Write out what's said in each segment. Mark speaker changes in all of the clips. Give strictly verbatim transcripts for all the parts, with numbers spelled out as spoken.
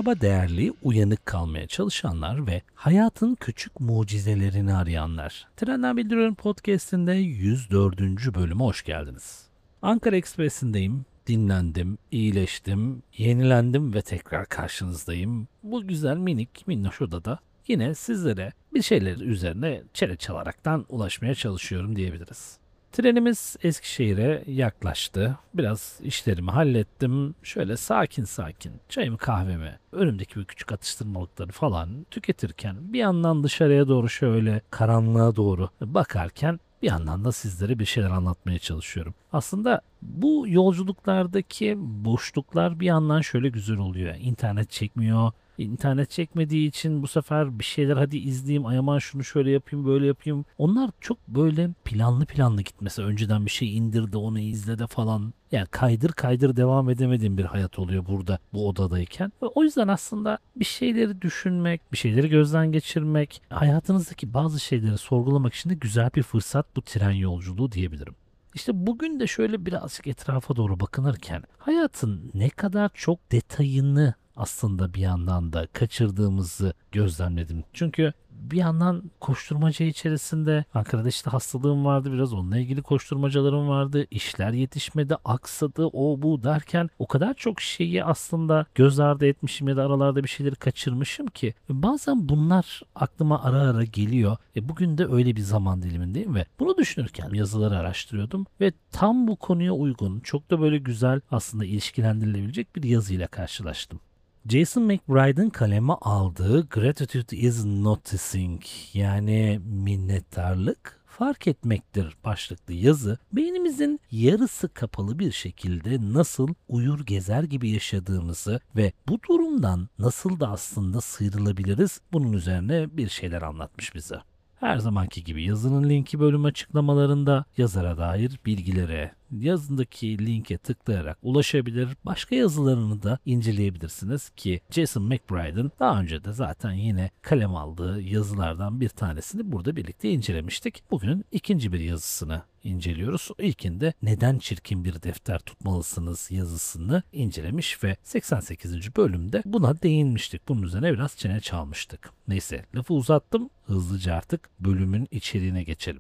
Speaker 1: Merhaba değerli, uyanık kalmaya çalışanlar ve hayatın küçük mucizelerini arayanlar. Trenden Bildiriyorum Podcast'inde yüz dördüncü bölüme hoş geldiniz. Ankara Ekspresi'ndeyim, dinlendim, iyileştim, yenilendim ve tekrar karşınızdayım. Bu güzel minik minnoş odada yine sizlere bir şeyler üzerine çene çalaraktan ulaşmaya çalışıyorum diyebiliriz. Trenimiz Eskişehir'e yaklaştı. Biraz işlerimi hallettim. Şöyle sakin sakin çayımı kahvemi, önümdeki bir küçük atıştırmalıkları falan tüketirken bir yandan dışarıya doğru şöyle karanlığa doğru bakarken bir yandan da sizlere bir şeyler anlatmaya çalışıyorum. Aslında bu yolculuklardaki boşluklar bir yandan şöyle güzel oluyor. İnternet çekmiyor. İnternet çekmediği için bu sefer bir şeyler hadi izleyeyim, ay aman şunu şöyle yapayım, böyle yapayım. Onlar çok böyle planlı planlı gitmesi. Önceden bir şey indirdi, onu izledi falan. Yani kaydır kaydır devam edemediğim bir hayat oluyor burada, bu odadayken. Ve o yüzden aslında bir şeyleri düşünmek, bir şeyleri gözden geçirmek, hayatınızdaki bazı şeyleri sorgulamak için de güzel bir fırsat bu tren yolculuğu diyebilirim. İşte bugün de şöyle birazcık etrafa doğru bakınırken hayatın ne kadar çok detayını aslında bir yandan da kaçırdığımızı gözlemledim. Çünkü bir yandan koşturmaca içerisinde Ankara'da işte hastalığım vardı, biraz onunla ilgili koşturmacalarım vardı. İşler yetişmedi, aksadı, o bu derken o kadar çok şeyi aslında göz ardı etmişim ya da aralarda bir şeyleri kaçırmışım ki bazen bunlar aklıma ara ara geliyor. E bugün de öyle bir zaman dilimindeyim ve bunu düşünürken yazıları araştırıyordum ve tam bu konuya uygun, çok da böyle güzel aslında ilişkilendirilebilecek bir yazıyla karşılaştım. Jason McBride'ın kaleme aldığı Gratitude is Noticing, yani minnettarlık fark etmektir başlıklı yazı, beynimizin yarısı kapalı bir şekilde nasıl uyur gezer gibi yaşadığımızı ve bu durumdan nasıl da aslında sıyrılabiliriz bunun üzerine bir şeyler anlatmış bize. Her zamanki gibi yazının linki bölüm açıklamalarında, yazara dair bilgilere yazındaki linke tıklayarak ulaşabilir. Başka yazılarını da inceleyebilirsiniz ki Jason McBride'ın daha önce de zaten yine kalem aldığı yazılardan bir tanesini burada birlikte incelemiştik. Bugün ikinci bir yazısını inceliyoruz. İlkinde neden çirkin bir defter tutmalısınız yazısını incelemiş ve seksen sekizinci bölümde buna değinmiştik. Bunun üzerine biraz çene çalmıştık. Neyse, lafı uzattım. Hızlıca artık bölümün içeriğine geçelim.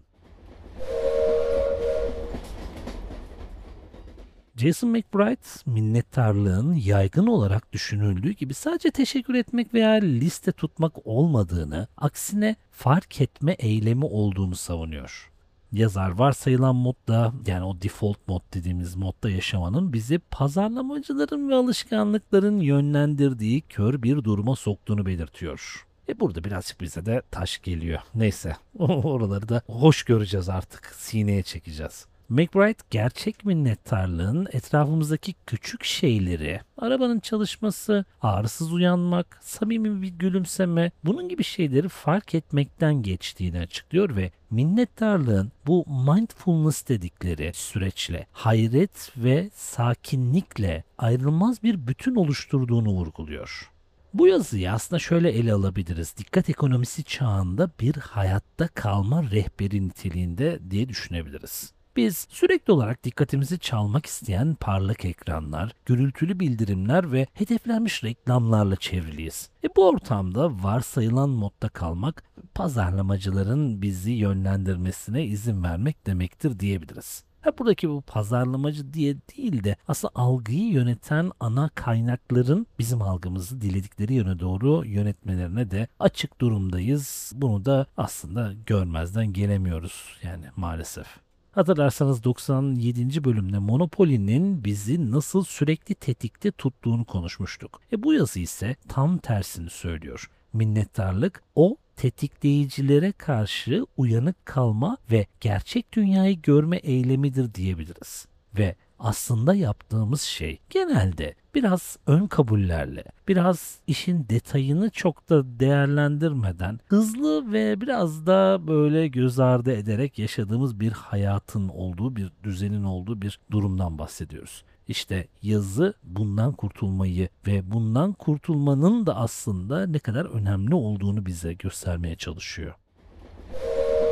Speaker 1: Jason McBride, minnettarlığın yaygın olarak düşünüldüğü gibi sadece teşekkür etmek veya liste tutmak olmadığını, aksine fark etme eylemi olduğunu savunuyor. Yazar varsayılan modda, yani o default mod dediğimiz modda yaşamanın bizi pazarlamacıların ve alışkanlıkların yönlendirdiği kör bir duruma soktuğunu belirtiyor. E burada birazcık bize de taş geliyor. Neyse, oraları da hoş göreceğiz artık, sineye çekeceğiz. McBride gerçek minnettarlığın etrafımızdaki küçük şeyleri, arabanın çalışması, ağrısız uyanmak, samimi bir gülümseme, bunun gibi şeyleri fark etmekten geçtiğini açıklıyor ve minnettarlığın bu mindfulness dedikleri süreçle hayret ve sakinlikle ayrılmaz bir bütün oluşturduğunu vurguluyor. Bu yazıyı aslında şöyle ele alabiliriz. Dikkat ekonomisi çağında bir hayatta kalma rehberi niteliğinde diye düşünebiliriz. Biz sürekli olarak dikkatimizi çalmak isteyen parlak ekranlar, gürültülü bildirimler ve hedeflenmiş reklamlarla çevriliyiz. E bu ortamda varsayılan modda kalmak, pazarlamacıların bizi yönlendirmesine izin vermek demektir diyebiliriz. Ha, buradaki bu pazarlamacı diye değil de aslında algıyı yöneten ana kaynakların bizim algımızı diledikleri yöne doğru yönetmelerine de açık durumdayız. Bunu da aslında görmezden gelemiyoruz yani maalesef. Hatırlarsanız doksan yedinci bölümde Monopoly'nin bizi nasıl sürekli tetikte tuttuğunu konuşmuştuk. E bu yazı ise tam tersini söylüyor. Minnettarlık o tetikleyicilere karşı uyanık kalma ve gerçek dünyayı görme eylemidir diyebiliriz. Ve aslında yaptığımız şey genelde biraz ön kabullerle, biraz işin detayını çok da değerlendirmeden hızlı ve biraz da böyle göz ardı ederek yaşadığımız bir hayatın olduğu, bir düzenin olduğu bir durumdan bahsediyoruz. İşte yazı bundan kurtulmayı ve bundan kurtulmanın da aslında ne kadar önemli olduğunu bize göstermeye çalışıyor.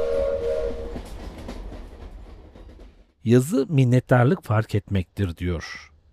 Speaker 1: Yazı minnettarlık fark etmektir diyor.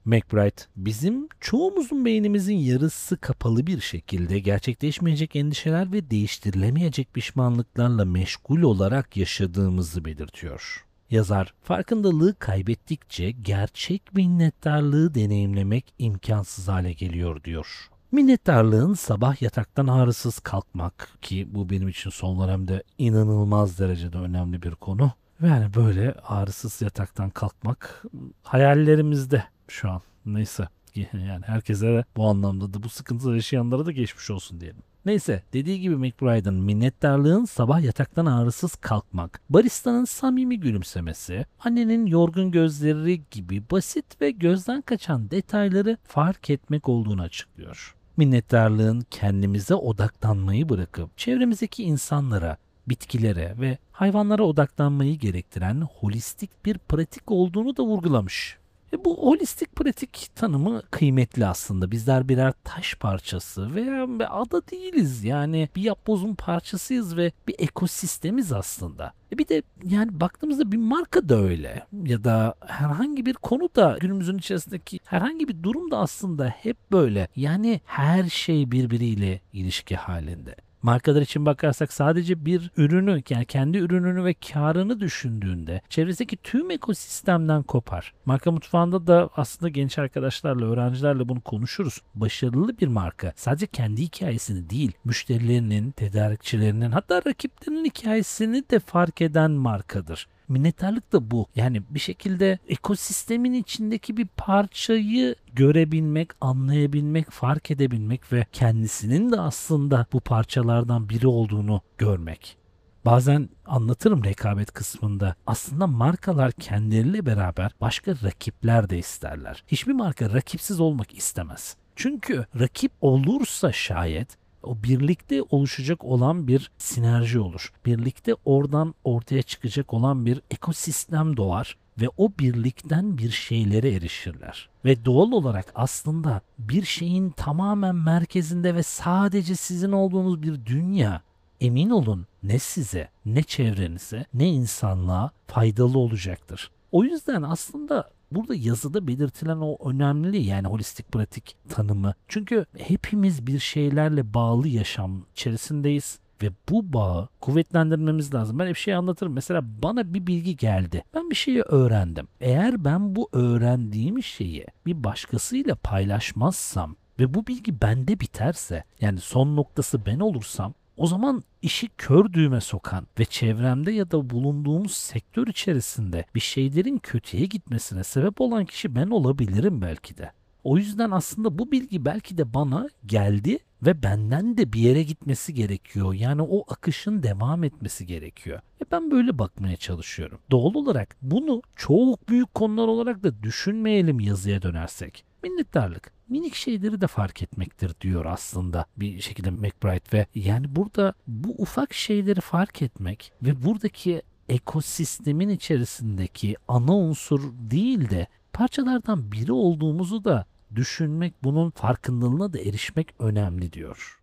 Speaker 1: McBride, bizim çoğumuzun beynimizin yarısı kapalı bir şekilde gerçekleşmeyecek endişeler ve değiştirilemeyecek pişmanlıklarla meşgul olarak yaşadığımızı belirtiyor. Yazar, farkındalığı kaybettikçe gerçek minnettarlığı deneyimlemek imkansız hale geliyor diyor. Minnettarlığın sabah yataktan ağrısız kalkmak, ki bu benim için son dönemde inanılmaz derecede önemli bir konu. Yani böyle ağrısız yataktan kalkmak hayallerimizde şu an. Neyse, yani herkese de bu anlamda da bu sıkıntıları yaşayanlara da geçmiş olsun diyelim. Neyse, dediği gibi McBride'ın minnettarlığın sabah yataktan ağrısız kalkmak, baristanın samimi gülümsemesi, annenin yorgun gözleri gibi basit ve gözden kaçan detayları fark etmek olduğunu açıklıyor. Minnettarlığın kendimize odaklanmayı bırakıp çevremizdeki insanlara, bitkilere ve hayvanlara odaklanmayı gerektiren holistik bir pratik olduğunu da vurgulamış. E bu holistik pratik tanımı kıymetli aslında. Bizler birer taş parçası veya bir ada değiliz. Yani bir yapbozun parçasıyız ve bir ekosistemiz aslında. E bir de yani baktığımızda bir marka da öyle. Ya da herhangi bir konu da günümüzün içerisindeki herhangi bir durum da aslında hep böyle. Yani her şey birbiriyle ilişki halinde. Markalar için bakarsak sadece bir ürünü, yani kendi ürününü ve karını düşündüğünde çevresindeki tüm ekosistemden kopar. Marka mutfağında da aslında genç arkadaşlarla, öğrencilerle bunu konuşuruz. Başarılı bir marka sadece kendi hikayesini değil, müşterilerinin, tedarikçilerinin, hatta rakiplerinin hikayesini de fark eden markadır. Minnettarlık da bu. Yani bir şekilde ekosistemin içindeki bir parçayı görebilmek, anlayabilmek, fark edebilmek ve kendisinin de aslında bu parçalardan biri olduğunu görmek. Bazen anlatırım rekabet kısmında. Aslında markalar kendileriyle beraber başka rakipler de isterler. Hiçbir marka rakipsiz olmak istemez. Çünkü rakip olursa şayet o birlikte oluşacak olan bir sinerji olur. Birlikte oradan ortaya çıkacak olan bir ekosistem doğar ve o birlikten bir şeylere erişirler. Ve doğal olarak aslında bir şeyin tamamen merkezinde ve sadece sizin olduğunuz bir dünya, emin olun, ne size, ne çevrenize, ne insanlığa faydalı olacaktır. O yüzden aslında burada yazıda belirtilen o önemli, yani holistik pratik tanımı. Çünkü hepimiz bir şeylerle bağlı yaşam içerisindeyiz ve bu bağı kuvvetlendirmemiz lazım. Ben hep şey anlatırım. Mesela bana bir bilgi geldi. Ben bir şeyi öğrendim. Eğer ben bu öğrendiğim şeyi bir başkasıyla paylaşmazsam ve bu bilgi bende biterse, yani son noktası ben olursam, o zaman işi kör düğme sokan ve çevremde ya da bulunduğumuz sektör içerisinde bir şeylerin kötüye gitmesine sebep olan kişi ben olabilirim belki de. O yüzden aslında bu bilgi belki de bana geldi ve benden de bir yere gitmesi gerekiyor. Yani o akışın devam etmesi gerekiyor. Ve ben böyle bakmaya çalışıyorum. Doğal olarak bunu çok büyük konular olarak da düşünmeyelim yazıya dönersek. Minnettarlık minik şeyleri de fark etmektir diyor aslında bir şekilde McBride ve yani burada bu ufak şeyleri fark etmek ve buradaki ekosistemin içerisindeki ana unsur değil de parçalardan biri olduğumuzu da düşünmek, bunun farkındalığına da erişmek önemli diyor.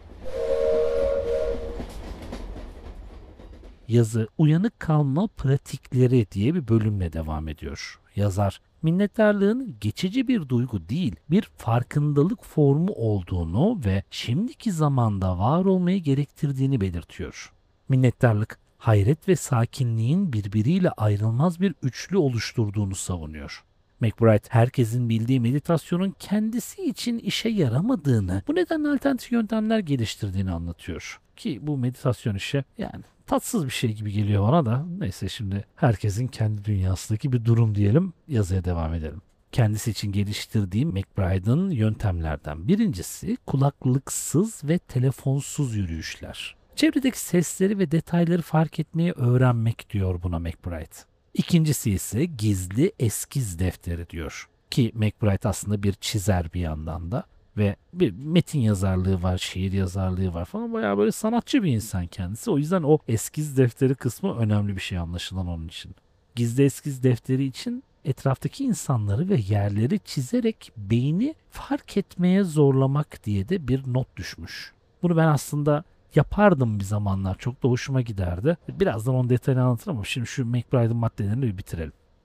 Speaker 1: Yazı uyanık kalma pratikleri diye bir bölümle devam ediyor. Yazar, minnettarlığın geçici bir duygu değil, bir farkındalık formu olduğunu ve şimdiki zamanda var olmayı gerektirdiğini belirtiyor. Minnettarlık, hayret ve sakinliğin birbiriyle ayrılmaz bir üçlü oluşturduğunu savunuyor. McBride, herkesin bildiği meditasyonun kendisi için işe yaramadığını, bu nedenle alternatif yöntemler geliştirdiğini anlatıyor. Ki bu meditasyon işi yani tatsız bir şey gibi geliyor bana da. Neyse, şimdi herkesin kendi dünyasındaki bir durum diyelim, yazıya devam edelim. Kendisi için geliştirdiğim McBride'ın yöntemlerden birincisi kulaklıksız ve telefonsuz yürüyüşler. Çevredeki sesleri ve detayları fark etmeyi öğrenmek diyor buna McBride. İkincisi ise gizli eskiz defteri diyor. Ki McBride aslında bir çizer bir yandan da ve bir metin yazarlığı var, şiir yazarlığı var falan, bayağı böyle sanatçı bir insan kendisi. O yüzden o eskiz defteri kısmı önemli bir şey anlaşılan onun için. Gizli eskiz defteri için etraftaki insanları ve yerleri çizerek beyni fark etmeye zorlamak diye de bir not düşmüş. Bunu ben aslında yapardım bir zamanlar. Çok da hoşuma giderdi. Birazdan onun detayını anlatırım ama şimdi şu McBride'ın maddelerini bir bitirelim.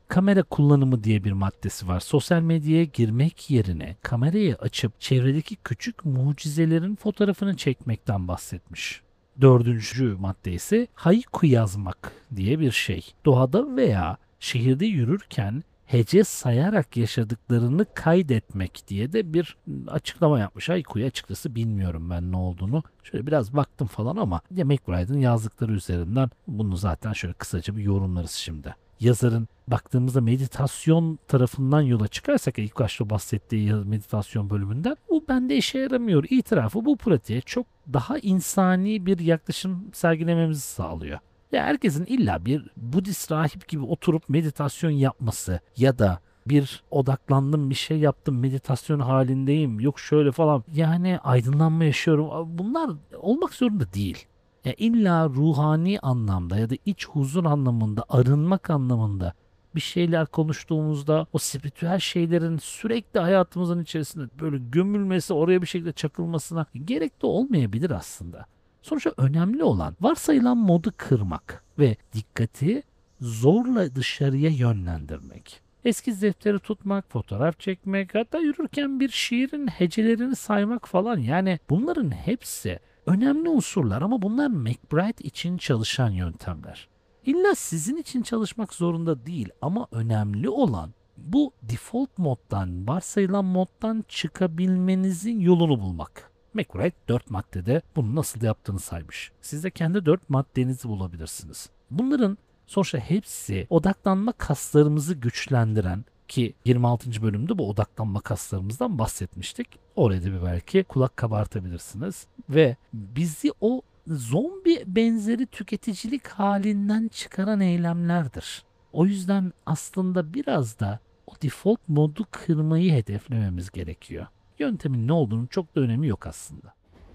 Speaker 1: Kamera kullanımı diye bir maddesi var. Sosyal medyaya girmek yerine kamerayı açıp çevredeki küçük mucizelerin fotoğrafını çekmekten bahsetmiş. Dördüncü madde ise haiku yazmak diye bir şey. Doğada veya şehirde yürürken hece sayarak yaşadıklarını kaydetmek diye de bir açıklama yapmış. Haiku'yu açıkçası bilmiyorum ben ne olduğunu. Şöyle biraz baktım falan ama ya McBride'ın yazdıkları üzerinden bunu zaten şöyle kısaca bir yorumlarız şimdi. Yazarın baktığımızda meditasyon tarafından yola çıkarsak ilk başta bahsettiği meditasyon bölümünden bu bende işe yaramıyor. İtirafı bu pratiğe çok daha insani bir yaklaşım sergilememizi sağlıyor. Ya herkesin illa bir Budist rahip gibi oturup meditasyon yapması ya da bir odaklandım bir şey yaptım meditasyon halindeyim yok şöyle falan yani aydınlanma yaşıyorum bunlar olmak zorunda değil. Ya illa ruhani anlamda ya da iç huzur anlamında arınmak anlamında bir şeyler konuştuğumuzda o spiritüel şeylerin sürekli hayatımızın içerisinde böyle gömülmesi oraya bir şekilde çakılmasına gerek de olmayabilir aslında. Sonuçta önemli olan varsayılan modu kırmak ve dikkati zorla dışarıya yönlendirmek. Eskiz defteri tutmak, fotoğraf çekmek, hatta yürürken bir şiirin hecelerini saymak falan yani bunların hepsi önemli unsurlar ama bunlar McBride için çalışan yöntemler. İlla sizin için çalışmak zorunda değil ama önemli olan bu default moddan, varsayılan moddan çıkabilmenizin yolunu bulmak. McBride dört maddede bunu nasıl yaptığını saymış. Siz de kendi dört maddenizi bulabilirsiniz. Bunların sonuçta hepsi odaklanma kaslarımızı güçlendiren ki yirmi altıncı bölümde bu odaklanma kaslarımızdan bahsetmiştik. Oraya da bir belki kulak kabartabilirsiniz. Ve bizi o zombi benzeri tüketicilik halinden çıkaran eylemlerdir. O yüzden aslında biraz da o default modu kırmayı hedeflememiz gerekiyor. Yöntemin ne olduğunu çok da önemi yok aslında.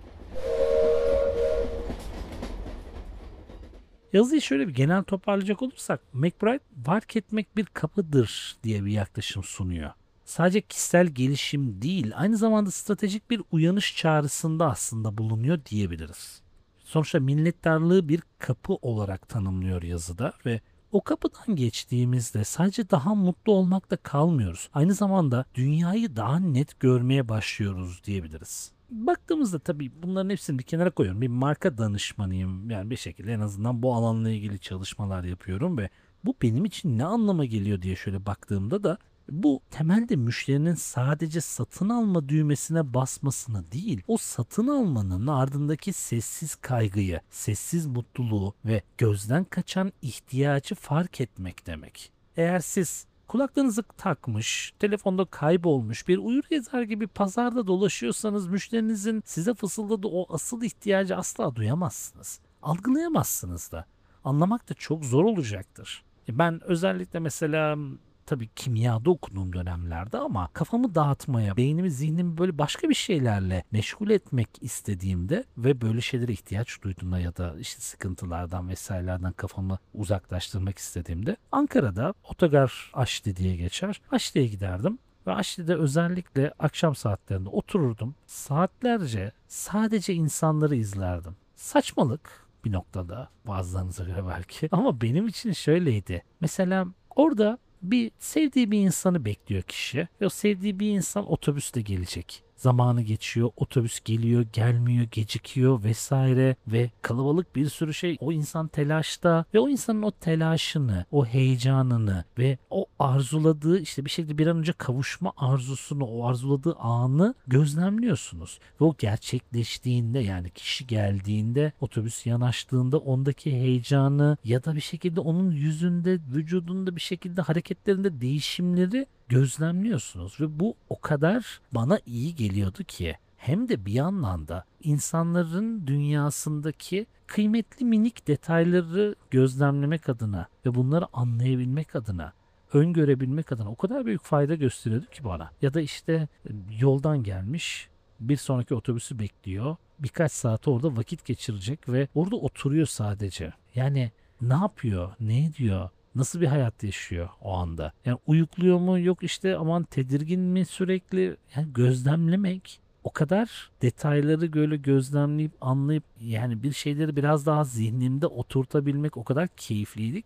Speaker 1: Yazıyı şöyle bir genel toparlayacak olursak McBride fark etmek bir kapıdır diye bir yaklaşım sunuyor. Sadece kişisel gelişim değil aynı zamanda stratejik bir uyanış çağrısında aslında bulunuyor diyebiliriz. Sonuçta minnettarlığı bir kapı olarak tanımlıyor yazıda ve o kapıdan geçtiğimizde sadece daha mutlu olmakta kalmıyoruz. Aynı zamanda dünyayı daha net görmeye başlıyoruz diyebiliriz. Baktığımızda tabii bunların hepsini bir kenara koyuyorum. Bir marka danışmanıyım. Yani bir şekilde en azından bu alanla ilgili çalışmalar yapıyorum ve bu benim için ne anlama geliyor diye şöyle baktığımda da bu temelde müşterinin sadece satın alma düğmesine basmasını değil, o satın almanın ardındaki sessiz kaygıyı, sessiz mutluluğu ve gözden kaçan ihtiyacı fark etmek demek. Eğer siz kulaklarınızı takmış, telefonda kaybolmuş bir uyur gezer gibi pazarda dolaşıyorsanız müşterinizin size fısıldadığı o asıl ihtiyacı asla duyamazsınız. Algılayamazsınız da. Anlamak da çok zor olacaktır. Ben özellikle mesela tabii kimyada okuduğum dönemlerde ama kafamı dağıtmaya, beynimi, zihnimi böyle başka bir şeylerle meşgul etmek istediğimde ve böyle şeylere ihtiyaç duyduğumda ya da işte sıkıntılardan vesairelerden kafamı uzaklaştırmak istediğimde Ankara'da Otogar Aşti diye geçer. Aşti'ye giderdim. Ve Aşti'de özellikle akşam saatlerinde otururdum. Saatlerce sadece insanları izlerdim. Saçmalık bir noktada bazılarınıza göre belki. Ama benim için şöyleydi. Mesela orada bir sevdiği bir insanı bekliyor kişi ve o sevdiği bir insan otobüste gelecek. Zamanı geçiyor, otobüs geliyor, gelmiyor, gecikiyor vesaire ve kalabalık bir sürü şey. O insan telaşta ve o insanın o telaşını, o heyecanını ve o arzuladığı işte bir şekilde bir an önce kavuşma arzusunu, o arzuladığı anı gözlemliyorsunuz. Ve o gerçekleştiğinde yani kişi geldiğinde, otobüs yanaştığında ondaki heyecanı ya da bir şekilde onun yüzünde, vücudunda bir şekilde hareketlerinde değişimleri gözlemliyorsunuz ve bu o kadar bana iyi geliyordu ki hem de bir yandan da insanların dünyasındaki kıymetli minik detayları gözlemlemek adına ve bunları anlayabilmek adına, öngörebilmek adına o kadar büyük fayda gösteriyordu ki bana. Ya da işte yoldan gelmiş, bir sonraki otobüsü bekliyor, birkaç saat orada vakit geçirecek ve orada oturuyor sadece. Yani ne yapıyor, ne ediyor? Nasıl bir hayat yaşıyor o anda? Yani uyukluyor mu? Yok işte aman tedirgin mi sürekli? Yani gözlemlemek o kadar detayları böyle gözlemleyip anlayıp yani bir şeyleri biraz daha zihnimde oturtabilmek o kadar keyifliydi ki.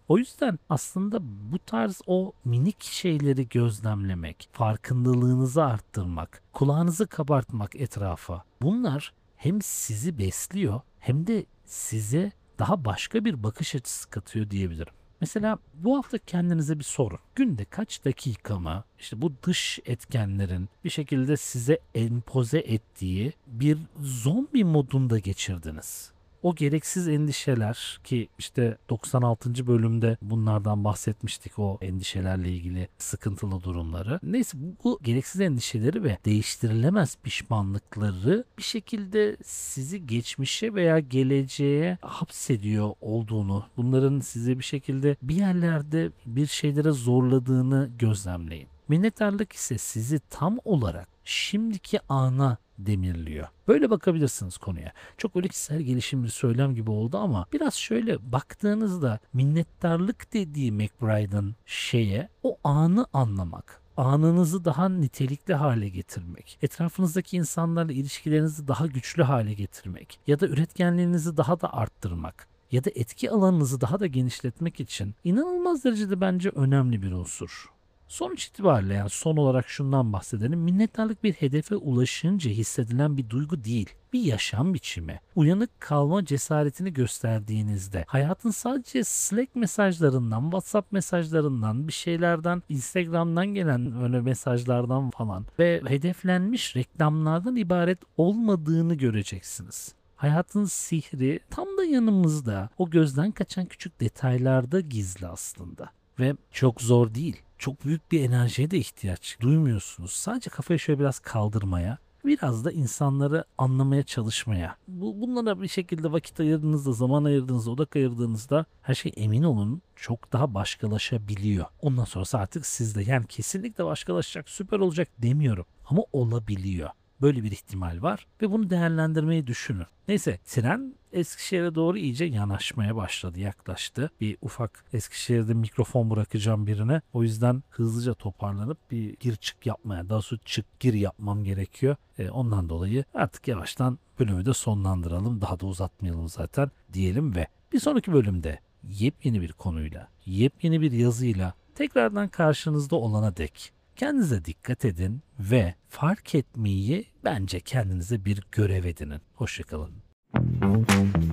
Speaker 1: O yüzden aslında bu tarz o minik şeyleri gözlemlemek, farkındalığınızı arttırmak, kulağınızı kabartmak etrafa, bunlar hem sizi besliyor hem de size daha başka bir bakış açısı katıyor diyebilirim. Mesela bu hafta kendinize bir sorun. Günde kaç dakika mı işte bu dış etkenlerin bir şekilde size empoze ettiği bir zombi modunda geçirdiniz? O gereksiz endişeler ki işte doksan altıncı bölümde bunlardan bahsetmiştik, o endişelerle ilgili sıkıntılı durumları. Neyse, bu gereksiz endişeleri ve değiştirilemez pişmanlıkları bir şekilde sizi geçmişe veya geleceğe hapsediyor olduğunu, bunların sizi bir şekilde bir yerlerde bir şeylere zorladığını gözlemleyin. Minnettarlık ise sizi tam olarak şimdiki ana demirliyor. Böyle bakabilirsiniz konuya. Çok öyle kişisel gelişim bir söylem gibi oldu ama biraz şöyle baktığınızda minnettarlık dediği McBride'ın şeye, o anı anlamak, anınızı daha nitelikli hale getirmek, etrafınızdaki insanlarla ilişkilerinizi daha güçlü hale getirmek ya da üretkenliğinizi daha da arttırmak ya da etki alanınızı daha da genişletmek için inanılmaz derecede bence önemli bir unsur. Sonuç itibariyle, yani son olarak şundan bahsedelim. Minnettarlık bir hedefe ulaşınca hissedilen bir duygu değil, bir yaşam biçimi. Uyanık kalma cesaretini gösterdiğinizde hayatın sadece Slack mesajlarından, WhatsApp mesajlarından, bir şeylerden, Instagram'dan gelen öyle mesajlardan falan ve hedeflenmiş reklamlardan ibaret olmadığını göreceksiniz. Hayatın sihri tam da yanımızda, o gözden kaçan küçük detaylarda gizli aslında. Ve çok zor değil. Çok büyük bir enerjiye de ihtiyaç duymuyorsunuz. Sadece kafayı şöyle biraz kaldırmaya, biraz da insanları anlamaya çalışmaya. Bu, bunlara bir şekilde vakit ayırdığınızda, zaman ayırdığınızda, odak ayırdığınızda her şey, emin olun, çok daha başkalaşabiliyor. Ondan sonrası artık sizde. Yani kesinlikle başkalaşacak, süper olacak demiyorum. Ama olabiliyor. Böyle bir ihtimal var ve bunu değerlendirmeyi düşünün. Neyse, tren Eskişehir'e doğru iyice yanaşmaya başladı, yaklaştı. Bir ufak Eskişehir'de mikrofon bırakacağım birine. O yüzden hızlıca toparlanıp bir gir çık yapmaya, daha sonra çık gir yapmam gerekiyor. E, ondan dolayı artık yavaştan bölümü de sonlandıralım. Daha da uzatmayalım zaten diyelim ve bir sonraki bölümde yepyeni bir konuyla, yepyeni bir yazıyla tekrardan karşınızda olana dek kendinize dikkat edin ve fark etmeyi bence kendinize bir görev edinin. Hoşça kalın.